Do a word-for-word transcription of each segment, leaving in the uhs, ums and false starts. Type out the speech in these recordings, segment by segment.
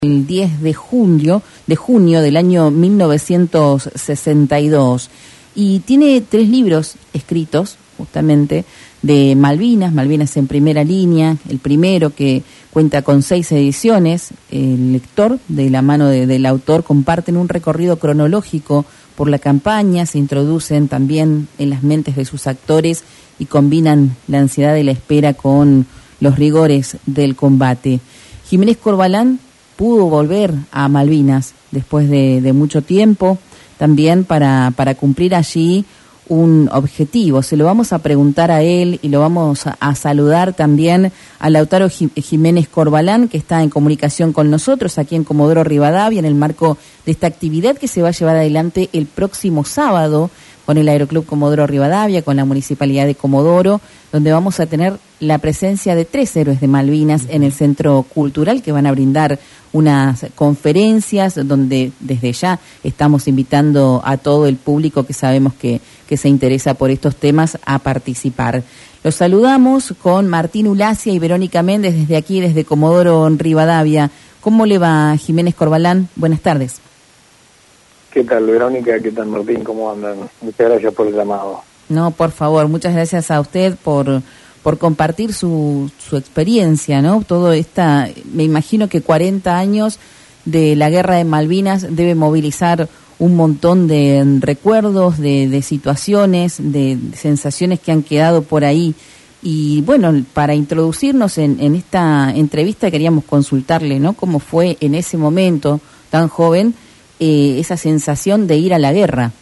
El diez de junio, de junio del año mil novecientos sesenta y dos, y tiene tres libros escritos justamente de Malvinas, Malvinas en primera línea, el primero que cuenta con seis ediciones. El lector, de la mano de, del autor, comparten un recorrido cronológico por la campaña, se introducen también en las mentes de sus actores y combinan la ansiedad de la espera con los rigores del combate. Jiménez Corbalán pudo volver a Malvinas después de, de mucho tiempo, también para, para cumplir allí un objetivo. Se lo vamos a preguntar a él y lo vamos a, a saludar también a Lautaro Jiménez Corbalán, que está en comunicación con nosotros aquí en Comodoro Rivadavia, en el marco de esta actividad que se va a llevar adelante el próximo sábado con el Aeroclub Comodoro Rivadavia, con la Municipalidad de Comodoro, donde vamos a tener la presencia de tres héroes de Malvinas en el Centro Cultural, que van a brindar unas conferencias donde desde ya estamos invitando a todo el público que sabemos que, que se interesa por estos temas a participar. Los saludamos con Martín Ulacia y Verónica Méndez desde aquí, desde Comodoro Rivadavia. ¿Cómo le va, Jiménez Corbalán? Buenas tardes. ¿Qué tal, Verónica? ¿Qué tal, Martín? ¿Cómo andan? Muchas gracias por el llamado. No, por favor, muchas gracias a usted por por compartir su, su experiencia, ¿no? Todo esta, me imagino que cuarenta años de la Guerra de Malvinas debe movilizar un montón de recuerdos, de, de situaciones, de, de sensaciones que han quedado por ahí. Y bueno, para introducirnos en, en esta entrevista queríamos consultarle, ¿no? Cómo fue en ese momento tan joven eh, esa sensación de ir a la guerra.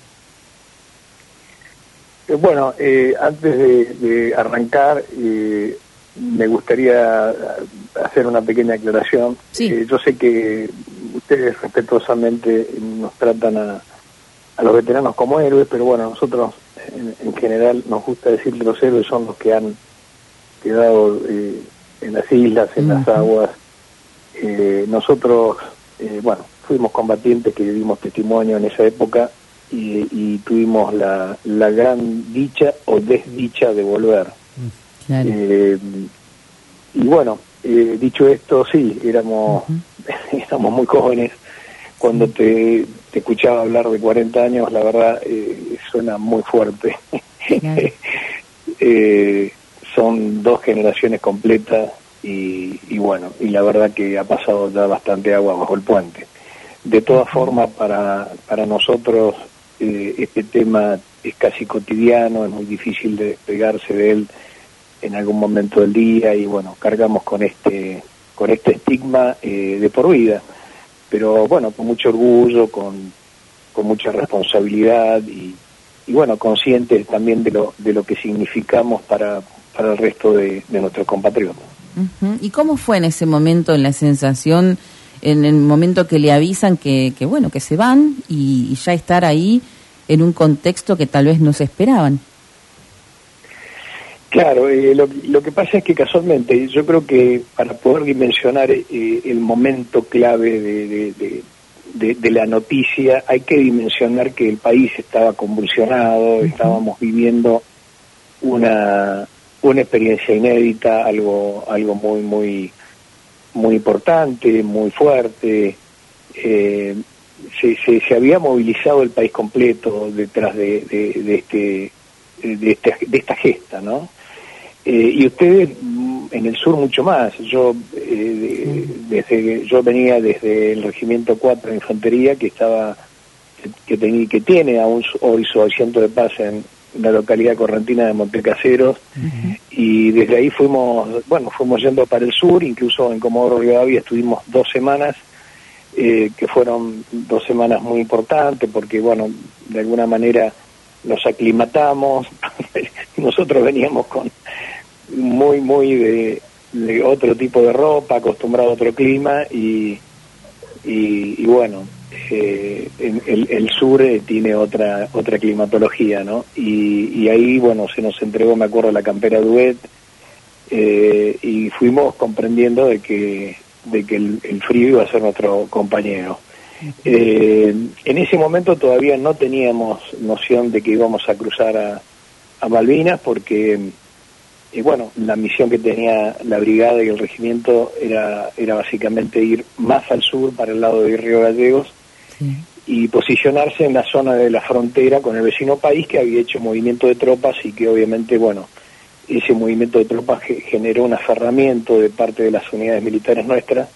Bueno, eh, antes de, de arrancar, eh, me gustaría hacer una pequeña aclaración. Sí. Eh, yo sé que ustedes respetuosamente nos tratan a, a los veteranos como héroes, pero bueno, nosotros en, en general nos gusta decir que los héroes son los que han quedado eh, en las islas, en uh-huh. las aguas. Eh, nosotros, eh, bueno, fuimos combatientes que dimos testimonio en esa época. Y, y tuvimos la, la gran dicha o desdicha de volver. Claro. Eh, y bueno, eh, dicho esto, sí, éramos uh-huh. éramos muy jóvenes. Cuando te, te escuchaba hablar de cuarenta años, la verdad, eh, suena muy fuerte. Claro. eh, son dos generaciones completas y, y bueno, y la verdad que ha pasado ya bastante agua bajo el puente. De todas uh-huh. formas, para, para nosotros, Eh, este tema es casi cotidiano, es muy difícil de despegarse de él en algún momento del día y bueno, cargamos con este con este estigma eh, de por vida, pero bueno, con mucho orgullo, con, con mucha responsabilidad y, y bueno, conscientes también de lo de lo que significamos para, para el resto de, de nuestros compatriotas. Uh-huh. ¿Y cómo fue en ese momento la sensación, en el momento que le avisan que, que bueno, que se van y, y ya estar ahí en un contexto que tal vez no se esperaban? Claro, eh, lo, lo que pasa es que casualmente yo creo que para poder dimensionar eh, el momento clave de, de, de, de, de la noticia hay que dimensionar que el país estaba convulsionado, uh-huh. estábamos viviendo una, una experiencia inédita, algo, algo muy, muy muy importante, muy fuerte. Eh, se, se, se había movilizado el país completo detrás de, de, de este de esta, de esta gesta, ¿no? Eh, y ustedes en el sur mucho más. Yo eh, desde yo venía desde el Regimiento cuatro de Infantería, que estaba que tenía que tiene aún hoy su asiento de paz en la localidad correntina de Montecaseros, uh-huh. y desde ahí fuimos, bueno, fuimos yendo para el sur, incluso en Comodoro Rivadavia estuvimos dos semanas, eh, que fueron dos semanas muy importantes, porque bueno, de alguna manera nos aclimatamos, nosotros veníamos con muy, muy de, de otro tipo de ropa, acostumbrado a otro clima, y, y, y bueno, Eh, el, el sur eh, tiene otra otra climatología, ¿no? Y, y ahí, bueno, se nos entregó, me acuerdo, la campera Duet, eh, y fuimos comprendiendo de que de que el, el frío iba a ser nuestro compañero. Eh, en ese momento todavía no teníamos noción de que íbamos a cruzar a, a Malvinas, porque y bueno, la misión que tenía la brigada y el regimiento era, era básicamente ir más al sur, para el lado de Río Gallegos, sí. y posicionarse en la zona de la frontera con el vecino país, que había hecho movimiento de tropas y que obviamente, bueno, ese movimiento de tropas ge- generó un aferramiento de parte de las unidades militares nuestras.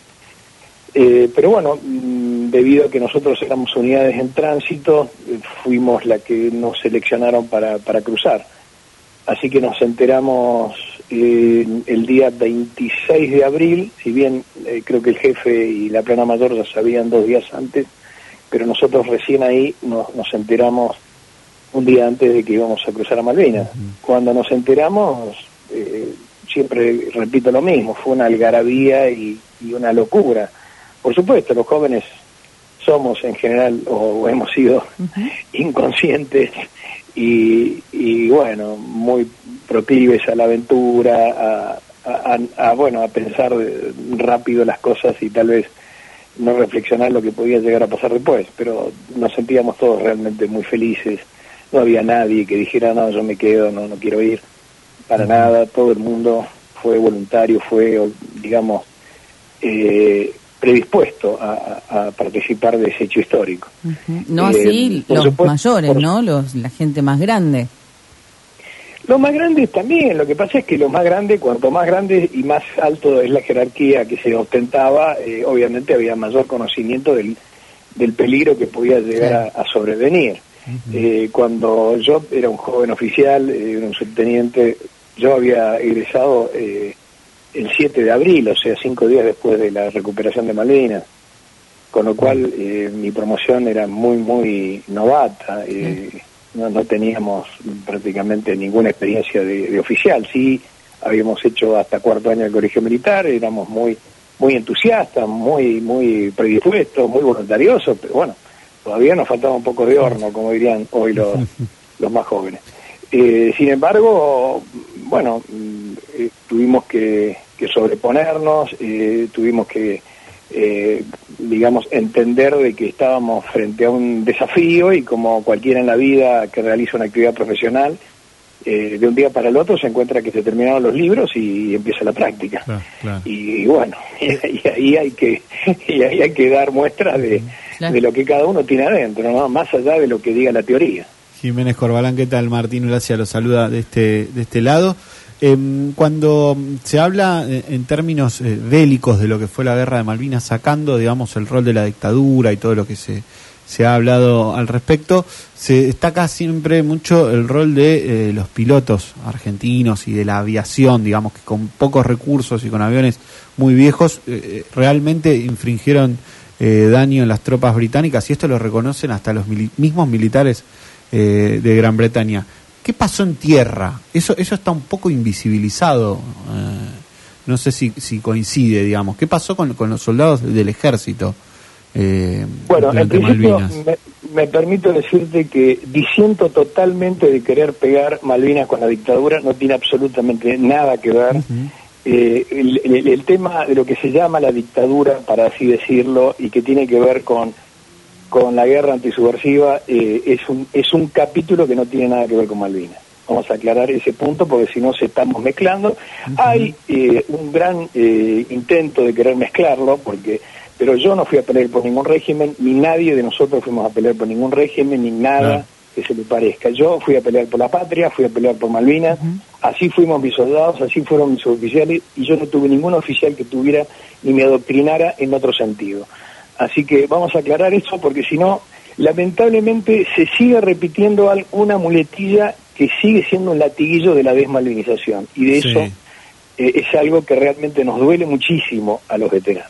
Eh, pero bueno, mmm, debido a que nosotros éramos unidades en tránsito, eh, fuimos la que nos seleccionaron para, para cruzar. Así que nos enteramos eh, el día veintiséis de abril, si bien eh, creo que el jefe y la plana mayor ya sabían dos días antes, pero nosotros recién ahí nos, nos enteramos un día antes de que íbamos a cruzar a Malvinas. Uh-huh. Cuando nos enteramos, eh, siempre repito lo mismo, fue una algarabía y, y una locura. Por supuesto, los jóvenes somos en general, o, o hemos sido uh-huh. inconscientes y, y bueno, muy proclives a la aventura, a, a, a, a bueno, a pensar rápido las cosas y tal vez no reflexionar lo que podía llegar a pasar después, pero nos sentíamos todos realmente muy felices. No había nadie que dijera, no, yo me quedo, no, no quiero ir, para uh-huh. nada. Todo el mundo fue voluntario, fue, digamos, eh, predispuesto a, a participar de ese hecho histórico. Uh-huh. No eh, así los supuesto, mayores, por... ¿no? Los, la gente más grande. Los más grandes también, lo que pasa es que los más grandes, cuanto más grande y más alto es la jerarquía que se ostentaba, eh, obviamente había mayor conocimiento del, del peligro que podía llegar sí. a, a sobrevenir. Uh-huh. Eh, cuando yo era un joven oficial, eh, un subteniente, yo había egresado eh, el siete de abril, o sea, cinco días después de la recuperación de Malvinas, con lo cual eh, mi promoción era muy, muy novata, eh, uh-huh. no, no teníamos prácticamente ninguna experiencia de, de oficial, sí, habíamos hecho hasta cuarto año del colegio militar, éramos muy, muy entusiastas, muy, muy predispuestos, muy voluntariosos, pero bueno, todavía nos faltaba un poco de horno, como dirían hoy los, los más jóvenes. Eh, sin embargo, bueno, eh, tuvimos que, que sobreponernos, eh, tuvimos que, eh, digamos, entender de que estábamos frente a un desafío y como cualquiera en la vida que realiza una actividad profesional, eh, de un día para el otro se encuentra que se terminaron los libros y empieza la práctica. Claro, claro. Y, y bueno, y, y ahí hay que y ahí hay que dar muestra de, claro. de lo que cada uno tiene adentro, ¿no? Más allá de lo que diga la teoría. Jiménez Corbalán, ¿qué tal? Martín Gracia lo saluda de este de este lado. Eh, cuando se habla eh, en términos eh, bélicos de lo que fue la guerra de Malvinas, sacando, digamos, el rol de la dictadura y todo lo que se se ha hablado al respecto, se destaca siempre mucho el rol de eh, los pilotos argentinos y de la aviación, digamos, que con pocos recursos y con aviones muy viejos eh, realmente infringieron eh, daño en las tropas británicas, y esto lo reconocen hasta los mili- mismos militares eh, de Gran Bretaña. ¿Qué pasó en tierra? Eso eso está un poco invisibilizado, eh, no sé si, si coincide, digamos. ¿Qué pasó con, con los soldados del ejército? Eh, bueno, en principio me, me permito decirte que disiento totalmente de querer pegar Malvinas con la dictadura, no tiene absolutamente nada que ver. Uh-huh. eh, el, el, el tema de lo que se llama la dictadura, para así decirlo, y que tiene que ver con con la guerra antisubversiva, eh, es un es un capítulo que no tiene nada que ver con Malvinas. Vamos a aclarar ese punto porque si no se estamos mezclando. Uh-huh. Hay eh, un gran eh, intento de querer mezclarlo, porque pero yo no fui a pelear por ningún régimen, ni nadie de nosotros fuimos a pelear por ningún régimen, ni nada no. que se le parezca. Yo fui a pelear por la patria, fui a pelear por Malvinas, uh-huh. así fuimos mis soldados, así fueron mis oficiales, y yo no tuve ningún oficial que tuviera ni me adoctrinara en otro sentido. Así que vamos a aclarar eso, porque si no, lamentablemente se sigue repitiendo una muletilla que sigue siendo un latiguillo de la desmalvinización, y de sí. eso eh, es algo que realmente nos duele muchísimo a los veteranos.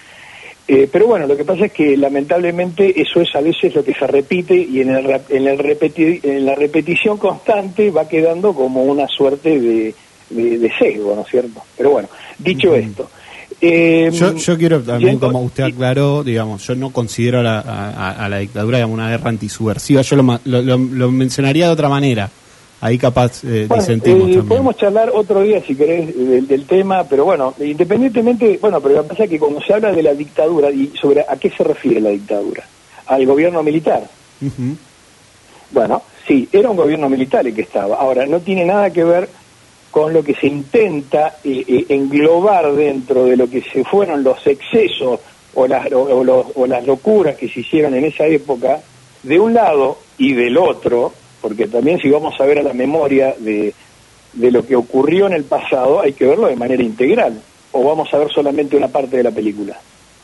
Eh, pero bueno, lo que pasa es que lamentablemente eso es a veces lo que se repite, y en, el, en, el repeti, en la repetición constante va quedando como una suerte de, de, de sesgo, ¿no es cierto? Pero bueno, dicho uh-huh. esto... Eh, yo, yo quiero también, como usted aclaró, digamos, yo no considero a la, a, a la dictadura como una guerra antisubversiva, yo lo, lo, lo, lo mencionaría de otra manera. Ahí capaz eh, bueno, disentimos eh, también. Podemos charlar otro día, si querés, del, del tema, pero bueno, independientemente, bueno, pero lo que pasa es que cuando se habla de la dictadura, y sobre a qué se refiere la dictadura, al gobierno militar. Uh-huh. Bueno, sí, era un gobierno militar el que estaba. Ahora, no tiene nada que ver con lo que se intenta eh, eh, englobar dentro de lo que se fueron los excesos o las, o, o, los, o las locuras que se hicieron en esa época, de un lado y del otro, porque también si vamos a ver a la memoria de, de lo que ocurrió en el pasado, hay que verlo de manera integral, o vamos a ver solamente una parte de la película.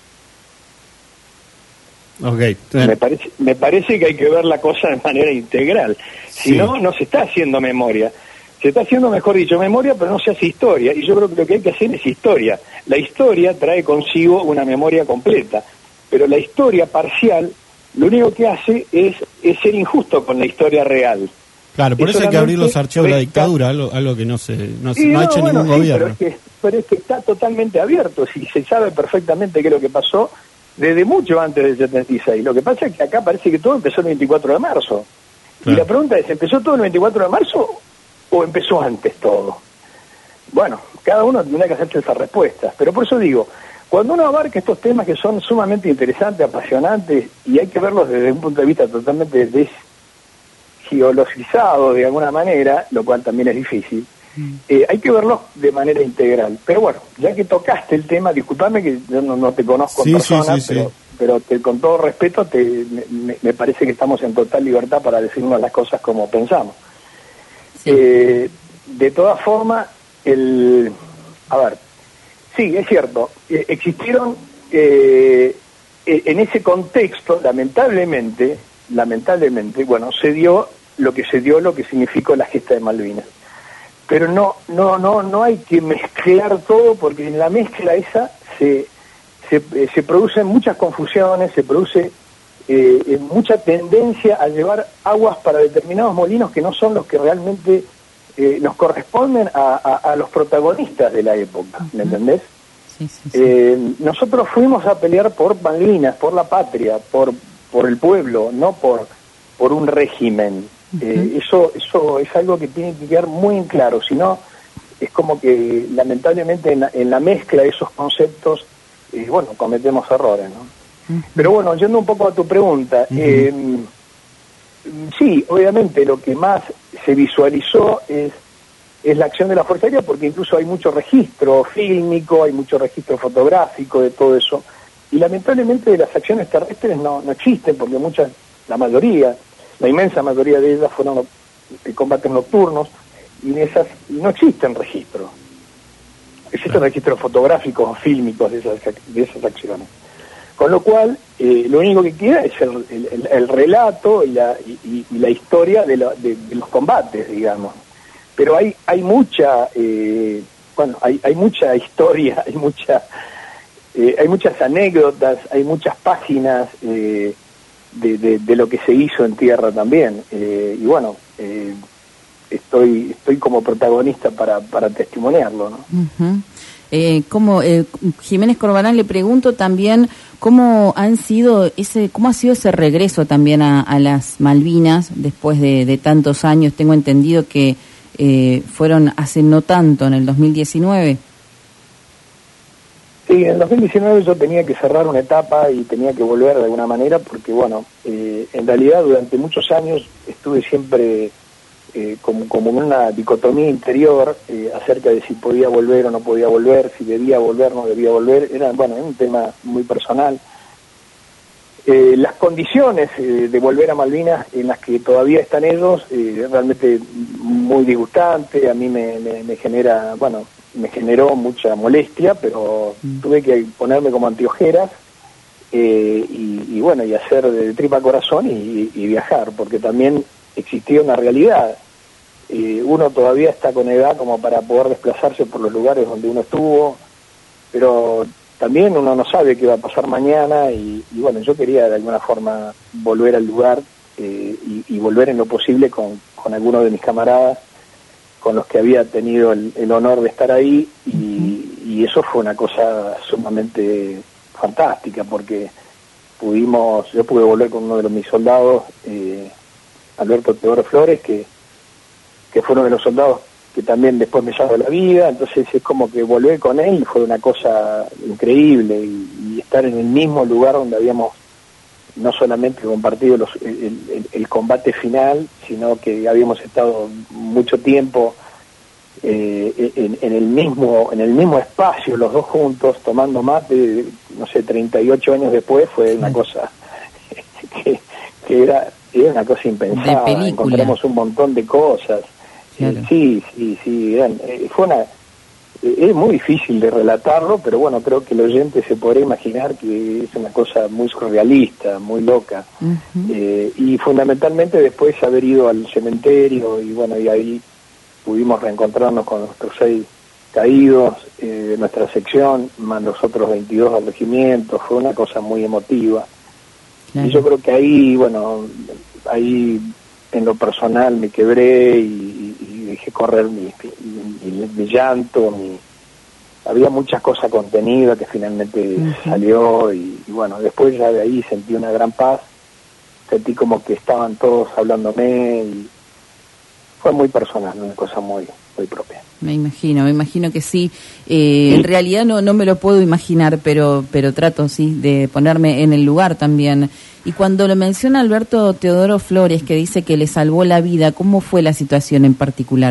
Okay. Me parece, me parece que hay que ver la cosa de manera integral. Si Sí. no, no se está haciendo memoria. Se está haciendo, mejor dicho, memoria, pero no se hace historia. Y yo creo que lo que hay que hacer es historia. La historia trae consigo una memoria completa. Pero la historia parcial, lo único que hace es, es ser injusto con la historia real. Claro, por Es eso hay que abrir los solamente archivos de la resca- dictadura, algo, algo que no se no, se- Y no ha no, hecho bueno, ningún sí, gobierno. Pero es, que, pero es que está totalmente abierto, si se sabe perfectamente qué es lo que pasó desde mucho antes del setenta y seis. Lo que pasa es que acá parece que todo empezó el veinticuatro de marzo. Claro. Y la pregunta es, ¿empezó todo el veinticuatro de marzo o empezó antes todo? Bueno, cada uno tendrá que hacerse esas respuestas. Pero por eso digo, cuando uno abarca estos temas que son sumamente interesantes, apasionantes, y hay que verlos desde un punto de vista totalmente desgeologizado de alguna manera, lo cual también es difícil, Eh, hay que verlos de manera integral. Pero bueno, ya que tocaste el tema, discúlpame que yo no, no te conozco Sí, en sí, persona, sí, sí. pero, pero te- con todo respeto te, me, me parece que estamos en total libertad para decirnos las cosas como pensamos. Sí. Eh, de todas formas, el, a ver, sí, es cierto, eh, existieron eh, eh, en ese contexto, lamentablemente, lamentablemente, bueno, se dio lo que se dio, lo que significó la gesta de Malvinas. Pero no, no, no, no hay que mezclar todo, porque en la mezcla esa se, se, eh, se producen muchas confusiones, se produce eh, eh, mucha tendencia a llevar aguas para determinados molinos que no son los que realmente eh, nos corresponden a, a, a los protagonistas de la época, ¿me entendés? Sí, sí, sí. Eh, nosotros fuimos a pelear por Malvinas, por la patria, por, por el pueblo, no por, por un régimen. Eh, eso eso es algo que tiene que quedar muy en claro, si no es como que lamentablemente en la, en la mezcla de esos conceptos, eh, bueno, cometemos errores, ¿no? Uh-huh. Pero bueno, yendo un poco a tu pregunta, Uh-huh. eh, sí, obviamente lo que más se visualizó es, es la acción de la Fuerza Aérea, porque incluso hay mucho registro fílmico, hay mucho registro fotográfico de todo eso, y lamentablemente de las acciones terrestres no, no existen, porque muchas, la mayoría, la inmensa mayoría de ellas fueron eh, combates nocturnos, y en esas no existen registros. Existen registros fotográficos o fílmicos de esas, de esas acciones. Con lo cual, eh, lo único que queda es el, el, el relato y la, y, y la historia de, la, de, de los combates, digamos. Pero hay hay mucha, eh, bueno, hay, hay mucha historia, hay mucha, eh, hay muchas anécdotas, hay muchas páginas eh, de, de, de lo que se hizo en tierra también. Eh, y bueno, eh, estoy estoy como protagonista para, para testimoniarlo, ¿no? Uh-huh. Eh, como eh, Jiménez Corbalán, le pregunto también cómo han sido ese, cómo ha sido ese regreso también a, a las Malvinas después de, de tantos años. Tengo entendido que eh, fueron hace no tanto, en el dos mil diecinueve. Sí, en el dos mil diecinueve yo tenía que cerrar una etapa y tenía que volver de alguna manera porque, bueno, eh, en realidad durante muchos años estuve siempre eh, como, como en una dicotomía interior eh, acerca de si podía volver o no podía volver, si debía volver o no debía volver. Era, bueno, era un tema muy personal. Eh, las condiciones eh, de volver a Malvinas en las que todavía están ellos, eh, realmente muy disgustante, a mí me, me, me genera, bueno, me generó mucha molestia, pero mm. tuve que ponerme como anteojeras eh, y, y bueno, y hacer de tripa corazón y, y viajar, porque también existía una realidad. Eh, uno todavía está con edad como para poder desplazarse por los lugares donde uno estuvo, pero también uno no sabe qué va a pasar mañana y, y bueno, yo quería de alguna forma volver al lugar eh, y, y volver en lo posible con, con algunos de mis camaradas con los que había tenido el, el honor de estar ahí y, y eso fue una cosa sumamente fantástica porque pudimos, yo pude volver con uno de los, mis soldados, eh, Alberto Teodoro Flores, que, que fue uno de los soldados que también después me salvó la vida, entonces es como que volver con él fue una cosa increíble y, y estar en el mismo lugar donde habíamos no solamente compartido los, el, el, el combate final, sino que habíamos estado mucho tiempo eh, en, en el mismo en el mismo espacio, los dos juntos, tomando mate, no sé, treinta y ocho años después, fue una cosa que, que era, era una cosa impensada. Encontramos un montón de cosas. Claro. Eh, sí, sí, sí, eran, eh, fue una... Es muy difícil de relatarlo, pero bueno, creo que el oyente se podrá imaginar que es una cosa muy surrealista, muy loca. Uh-huh. Eh, y fundamentalmente después haber ido al cementerio y bueno, y ahí pudimos reencontrarnos con nuestros seis caídos eh, de nuestra sección, más los otros veintidós al regimiento. Fue una cosa muy emotiva. Claro. Y yo creo que ahí, bueno, ahí en lo personal me quebré y, y dejé correr mi, mi, mi, mi llanto, mi, había muchas cosas contenidas que finalmente uh-huh. salió y, y bueno, después ya de ahí sentí una gran paz, sentí como que estaban todos hablándome y fue muy personal, una cosa muy muy propia. Me imagino, me imagino que sí. Eh, en realidad no no me lo puedo imaginar, pero pero trato sí de ponerme en el lugar también. Y cuando lo menciona Alberto Teodoro Flores, que dice que le salvó la vida, ¿cómo fue la situación en particular?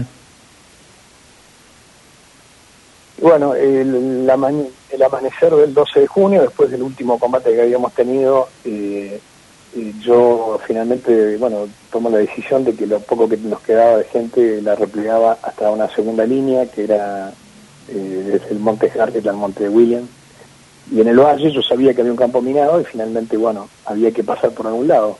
Bueno, el, la ma- el amanecer del doce de junio, después del último combate que habíamos tenido, eh, eh, yo finalmente, bueno, tomo la decisión de que lo poco que nos quedaba de gente la replegaba hasta una segunda línea, que era eh, desde el Monte Harket al Monte William. Y en el valle yo sabía que había un campo minado y finalmente, bueno, había que pasar por algún lado.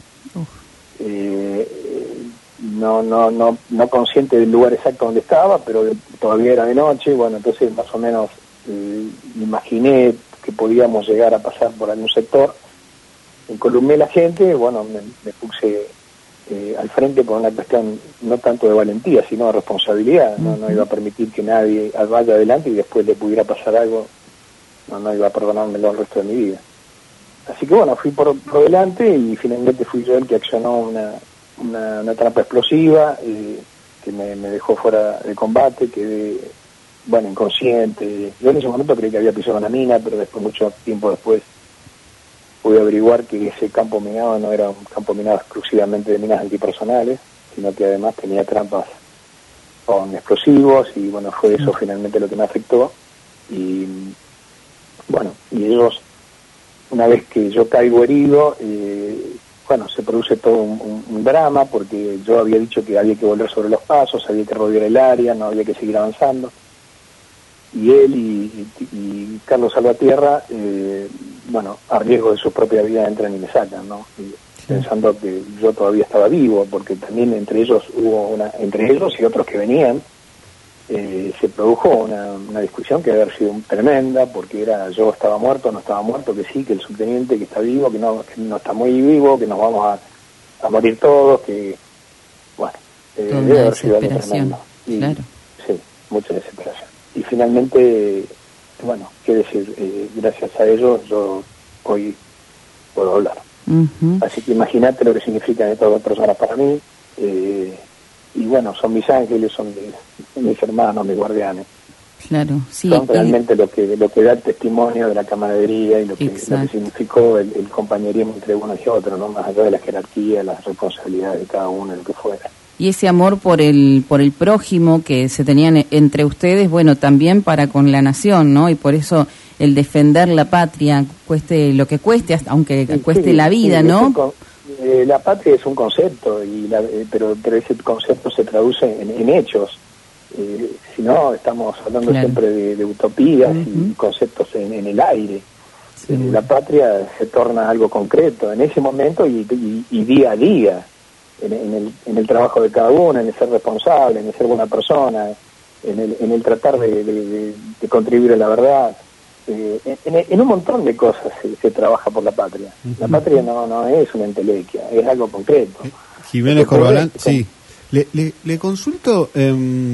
Eh, no, no, no, no consciente del lugar exacto donde estaba, pero de, todavía era de noche, bueno, entonces más o menos eh, imaginé que podíamos llegar a pasar por algún sector. Encolumné la gente, bueno, me, me puse eh, al frente por una cuestión no tanto de valentía, sino de responsabilidad. No, no iba a permitir que nadie vaya adelante y después le pudiera pasar algo. No, no iba a perdonármelo el resto de mi vida. Así que bueno, fui por, por delante y finalmente fui yo el que accionó una, una, una trampa explosiva eh, que me, me dejó fuera de combate, quedé, bueno, inconsciente. Yo en ese momento creí que había pisado una mina, pero después, mucho tiempo después, pude averiguar que ese campo minado no era un campo minado exclusivamente de minas antipersonales, sino que además tenía trampas con explosivos y bueno, fue eso finalmente lo que me afectó. Y bueno, y ellos, una vez que yo caigo herido, eh, bueno, se produce todo un, un, un drama, porque yo había dicho que había que volver sobre los pasos, había que rodear el área, no había que seguir avanzando. Y él y, y, y Carlos Salvatierra, eh, bueno, a riesgo de su propia vida entran y me sacan, ¿no? Y pensando que yo todavía estaba vivo, porque también entre ellos hubo una, entre ellos y otros que venían, Eh, se produjo una, una discusión que debe haber sido tremenda, porque era yo estaba muerto, no estaba muerto, que sí, que el subteniente que está vivo, que no, que no está muy vivo, que nos vamos a, a morir todos, que bueno, eh, debe haber sido algo tremendo. Y, claro. Sí, mucha desesperación. Y finalmente, bueno, qué decir, eh, gracias a ellos yo hoy puedo hablar. Uh-huh. Así que imagínate lo que significan estas dos personas para mí. eh, y bueno, son mis ángeles, son mis, mis hermanos, mis guardianes. Claro, sí. Son realmente eh, lo que lo que da el testimonio de la camaradería y lo que, lo que significó el, el compañerismo entre unos y otros, ¿no? Más allá de la jerarquía, las responsabilidades de cada uno, lo que fuera. Y ese amor por el por el prójimo que se tenían entre ustedes, bueno, también para con la nación, ¿no? Y por eso el defender la patria, cueste lo que cueste, hasta aunque sí, cueste sí, la vida, sí, ¿no? Eh, la patria es un concepto, y la, eh, pero, pero ese concepto se traduce en, en hechos. Eh, si no, estamos hablando claro. siempre de, de utopías uh-huh. y conceptos en, en el aire. Sí. Eh, la patria se torna algo concreto en ese momento y, y, y día a día, en, en, el, en el trabajo de cada uno, en el ser responsable, en el ser buena persona, en el, en el tratar de, de, de, de contribuir a la verdad. Eh, en, en un montón de cosas se, se trabaja por la patria. La patria no no es una entelequia, es algo concreto. Jiménez Corbalán, sí. Le, le, le consulto, eh,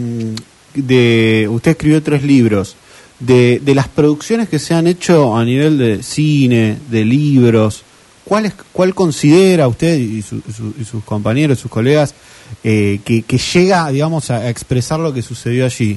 de usted escribió tres libros, de, de las producciones que se han hecho a nivel de cine, de libros, ¿cuál, es, cuál considera usted y, su, su, y sus compañeros, sus colegas, eh, que, que llega, digamos, a, a expresar lo que sucedió allí?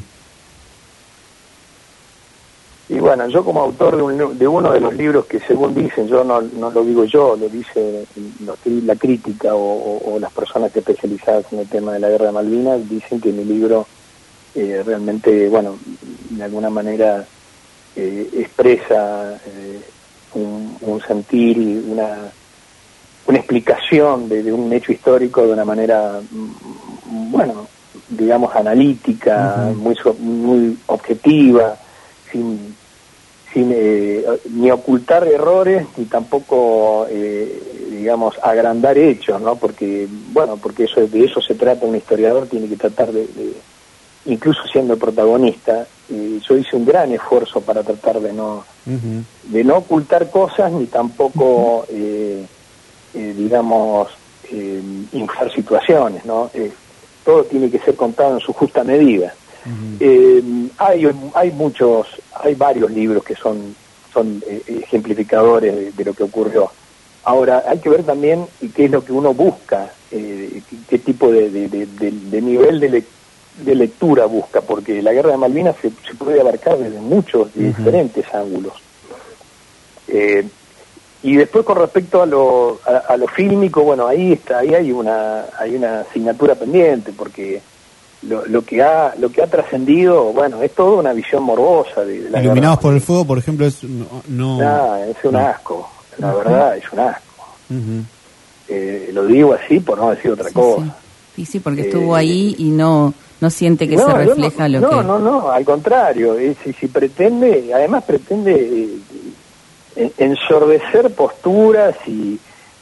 Y bueno, yo como autor de, un, de uno de los libros que según dicen, yo no, no lo digo yo, lo dice lo, la crítica o, o, o las personas que especializadas en el tema de la guerra de Malvinas, dicen que mi libro eh, realmente, bueno, de alguna manera eh, expresa eh, un, un sentir y una, una explicación de, de un hecho histórico de una manera, bueno, digamos, analítica, uh-huh. muy, muy objetiva, sin, sin eh, ni ocultar errores, ni tampoco, eh, digamos, agrandar hechos, ¿no? Porque, bueno, porque eso de eso se trata, un historiador tiene que tratar de, de incluso siendo el protagonista, eh, yo hice un gran esfuerzo para tratar de no, uh-huh. de no ocultar cosas, ni tampoco, uh-huh. eh, eh, digamos, eh, inflar situaciones, ¿no? Eh, todo tiene que ser contado en su justa medida. Uh-huh. Eh, hay hay muchos, hay varios libros que son son eh, ejemplificadores de, de lo que ocurrió. Ahora, hay que ver también qué es lo que uno busca, eh, qué, qué tipo de, de, de, de, de nivel de, le, de lectura busca, porque la Guerra de Malvinas se, se puede abarcar desde muchos uh-huh. diferentes ángulos. Eh, y después con respecto a lo, a, a lo fílmico, bueno, ahí está, ahí hay una hay una asignatura pendiente, porque lo, lo que ha lo que ha trascendido, bueno, es toda una visión morbosa de, de la Iluminados por el fuego, por ejemplo, es no, no... Nah, es un asco, la uh-huh. verdad, es un asco. Uh-huh. Eh, lo digo así por no decir otra sí, cosa. Sí, sí, porque estuvo eh, ahí y no no siente que no, se refleja no, lo no, que... No, no, no, al contrario, eh, si, si pretende, además pretende eh, ensordecer posturas y,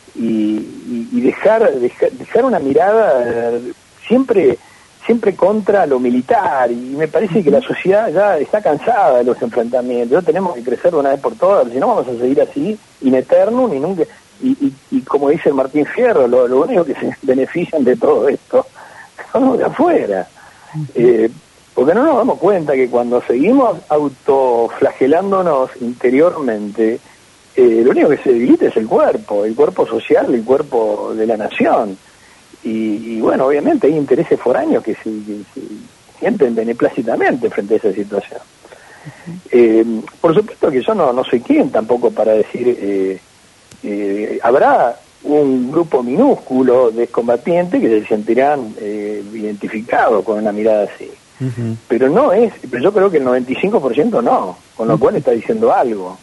y, y dejar, dejar dejar una mirada siempre siempre contra lo militar, y me parece que la sociedad ya está cansada de los enfrentamientos. Ya tenemos que crecer de una vez por todas, si no vamos a seguir así in eternum y nunca y, y, y como dice el Martín Fierro, lo, lo único que se benefician de todo esto son los de afuera, eh, porque no nos damos cuenta que cuando seguimos autoflagelándonos interiormente, eh, lo único que se debilita es el cuerpo, el cuerpo social, el cuerpo de la nación. Y, y bueno, obviamente hay intereses foráneos que se, que se sienten beneplácitamente frente a esa situación. Uh-huh. Eh, por supuesto que yo no, no soy quien tampoco para decir, eh, eh, habrá un grupo minúsculo de combatientes que se sentirán eh, identificados con una mirada así. Uh-huh. Pero no es, pero yo creo que el noventa y cinco por ciento no, con lo uh-huh. cual está diciendo algo.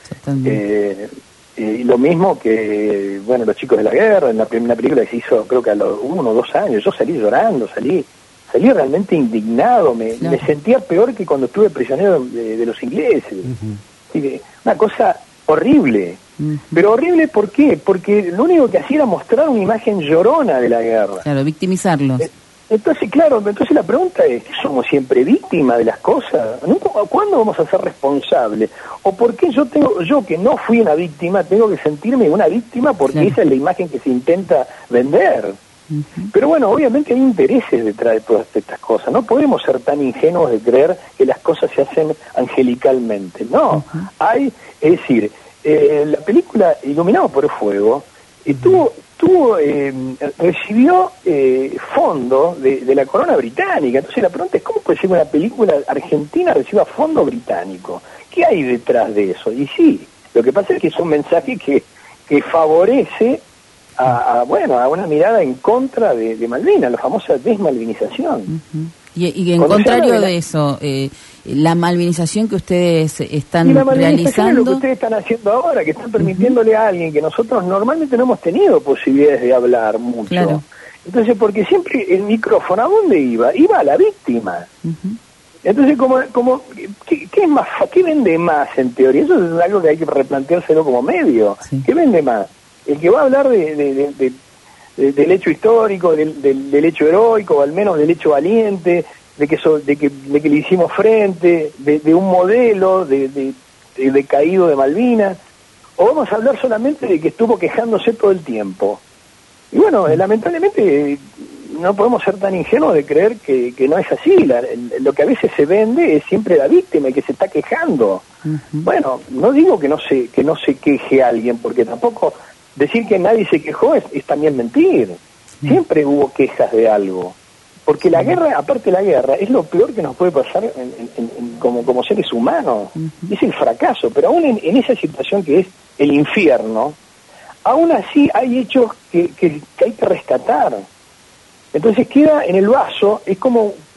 Eh, y lo mismo que, bueno, Los Chicos de la Guerra, en la primera película que se hizo creo que a los uno o dos años, yo salí llorando, salí salí realmente indignado, me, claro. me sentía peor que cuando estuve prisionero de, de los ingleses. Uh-huh. Una cosa horrible. Uh-huh. Pero horrible, ¿por qué? Porque lo único que hacía era mostrar una imagen llorona de la guerra. Claro, victimizarlos. Eh, Entonces, claro, entonces la pregunta es, ¿somos siempre víctimas de las cosas? ¿Cuándo vamos a ser responsables? ¿O por qué yo tengo, yo que no fui una víctima, tengo que sentirme una víctima porque claro. esa es la imagen que se intenta vender? Uh-huh. Pero bueno, obviamente hay intereses detrás de todas estas cosas. No podemos ser tan ingenuos de creer que las cosas se hacen angelicalmente. No, uh-huh. hay, es decir, eh, la película Iluminados por el Fuego uh-huh. tuvo... Tuvo, eh, recibió eh, fondos de, de la corona británica. Entonces la pregunta es, ¿cómo puede ser que una película argentina reciba fondo británico? ¿Qué hay detrás de eso? Y sí, lo que pasa es que es un mensaje que, que favorece a, a, bueno, a una mirada en contra de, de Malvinas, la famosa desmalvinización. Uh-huh. Y, y en Cuando contrario de, la... de eso, eh, la malvinización que ustedes están y la malvinización realizando... es lo que ustedes están haciendo ahora, que están permitiéndole uh-huh. a alguien que nosotros normalmente no hemos tenido posibilidades de hablar mucho. Claro. Entonces, porque siempre el micrófono, ¿a dónde iba? Iba a la víctima. Uh-huh. Entonces, como, como ¿qué, qué es más, qué vende más en teoría? Eso es algo que hay que replanteárselo como medio. Sí. ¿Qué vende más? El que va a hablar de... de, de, de De, del hecho histórico, del, del, del hecho heroico, o al menos del hecho valiente, de que so, de que de que le hicimos frente, de, de un modelo de, de, de, de caído de Malvinas, o vamos a hablar solamente de que estuvo quejándose todo el tiempo. Y bueno, eh, lamentablemente eh, no podemos ser tan ingenuos de creer que, que no es así. La, lo que a veces se vende es siempre la víctima, el que se está quejando. Uh-huh. Bueno, no digo que no se que no se queje alguien, porque tampoco decir que nadie se quejó es, es también mentir. Sí. Siempre hubo quejas de algo. Porque la guerra, aparte de la guerra, es lo peor que nos puede pasar en, en, en, como, como seres humanos. Uh-huh. Es el fracaso. Pero aún en, en esa situación que es el infierno, aún así hay hechos que, que, que hay que rescatar. Entonces queda en el vaso, es como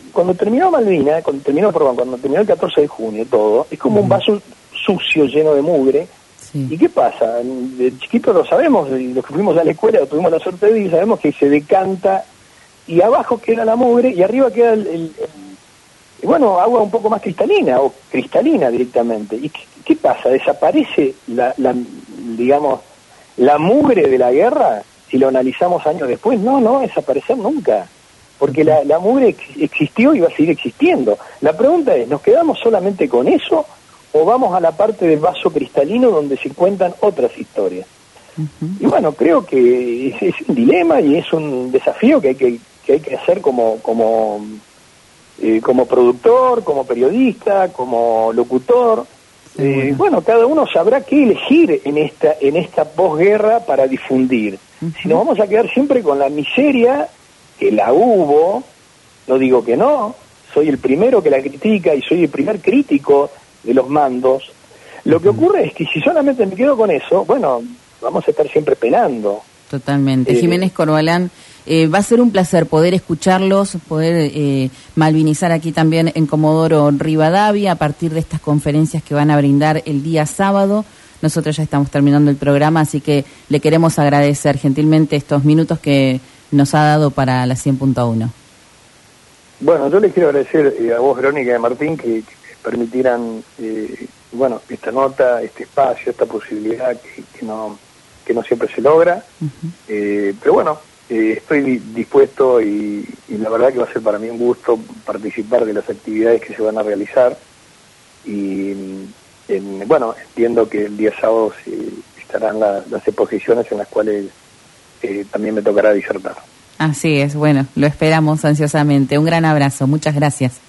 cuando terminó Malvinas, cuando terminó, perdón, cuando terminó el catorce de junio, todo, es como uh-huh. un vaso sucio, lleno de mugre. Sí. ¿Y qué pasa? De chiquitos lo sabemos, y los que fuimos a la escuela, tuvimos la suerte de ir, sabemos que se decanta, y abajo queda la mugre, y arriba queda el, el, el bueno, agua un poco más cristalina, o cristalina directamente. ¿Y qué, qué pasa? ¿Desaparece la, la, digamos, la mugre de la guerra? Si lo analizamos años después, no, no va a desaparecer nunca, porque la, la mugre ex, existió y va a seguir existiendo. La pregunta es, ¿nos quedamos solamente con eso o vamos a la parte del vaso cristalino donde se cuentan otras historias? Uh-huh. Y bueno, creo que es, es un dilema y es un desafío que hay que, que, hay que hacer como, como, eh, como productor, como periodista, como locutor. Sí, eh, bueno. bueno, cada uno sabrá qué elegir en esta, en esta posguerra para difundir. Uh-huh. Si nos vamos a quedar siempre con la miseria, que la hubo, no digo que no, soy el primero que la critica y soy el primer crítico de los mandos. Lo que ocurre es que si solamente me quedo con eso, bueno, vamos a estar siempre penando. Totalmente. Eh, Jiménez Corbalán, eh, va a ser un placer poder escucharlos, poder eh, malvinizar aquí también en Comodoro Rivadavia a partir de estas conferencias que van a brindar el día sábado. Nosotros ya estamos terminando el programa, así que le queremos agradecer gentilmente estos minutos que nos ha dado para la cien punto uno. Bueno, yo les quiero agradecer eh, a vos, Verónica y a Martín, que, que permitieran, eh, bueno, esta nota, este espacio, esta posibilidad que, que no que no siempre se logra. Uh-huh. Eh, pero bueno, eh, estoy di- dispuesto y, y la verdad que va a ser para mí un gusto participar de las actividades que se van a realizar. Y en, bueno, entiendo que el día sábado se, estarán la, las exposiciones en las cuales eh, también me tocará disertar. Así es, bueno, lo esperamos ansiosamente. Un gran abrazo, muchas gracias.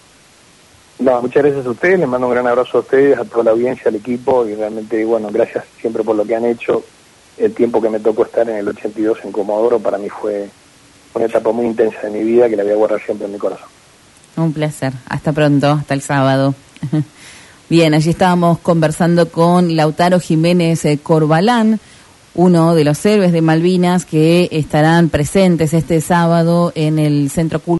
No, muchas gracias a ustedes, les mando un gran abrazo a ustedes, a toda la audiencia, al equipo, y realmente, bueno, gracias siempre por lo que han hecho. El tiempo que me tocó estar en el ochenta y dos en Comodoro para mí fue una etapa muy intensa de mi vida que la voy a guardar siempre en mi corazón. Un placer, hasta pronto, hasta el sábado. Bien, allí estábamos conversando con Lautaro Jiménez Corbalán, uno de los héroes de Malvinas que estarán presentes este sábado en el Centro Cultural